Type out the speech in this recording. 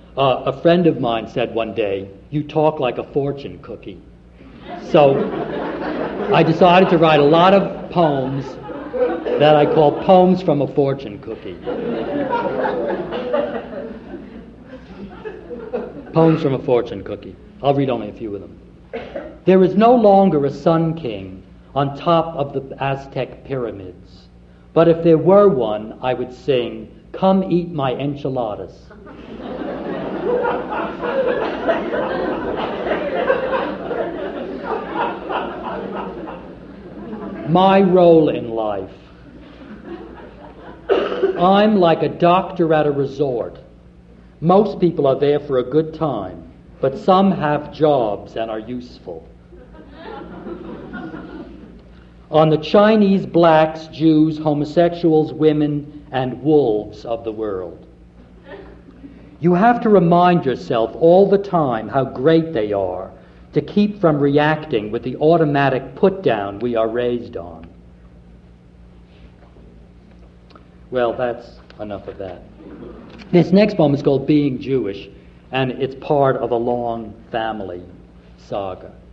A friend of mine said one day, "You talk like a fortune cookie." So I decided to write a lot of poems that I call Poems from a Fortune Cookie. Poems from a Fortune Cookie. I'll read only a few of them. There is no longer a sun king on top of the Aztec pyramids, but if there were one, I would sing, "Come eat my enchiladas." My role in life. I'm like a doctor at a resort. Most people are there for a good time, but some have jobs and are useful. On the Chinese, blacks, Jews, homosexuals, women, and wolves of the world. You have to remind yourself all the time how great they are to keep from reacting with the automatic put-down we are raised on. Well, that's enough of that. This next poem is called Being Jewish, and it's part of a long family saga.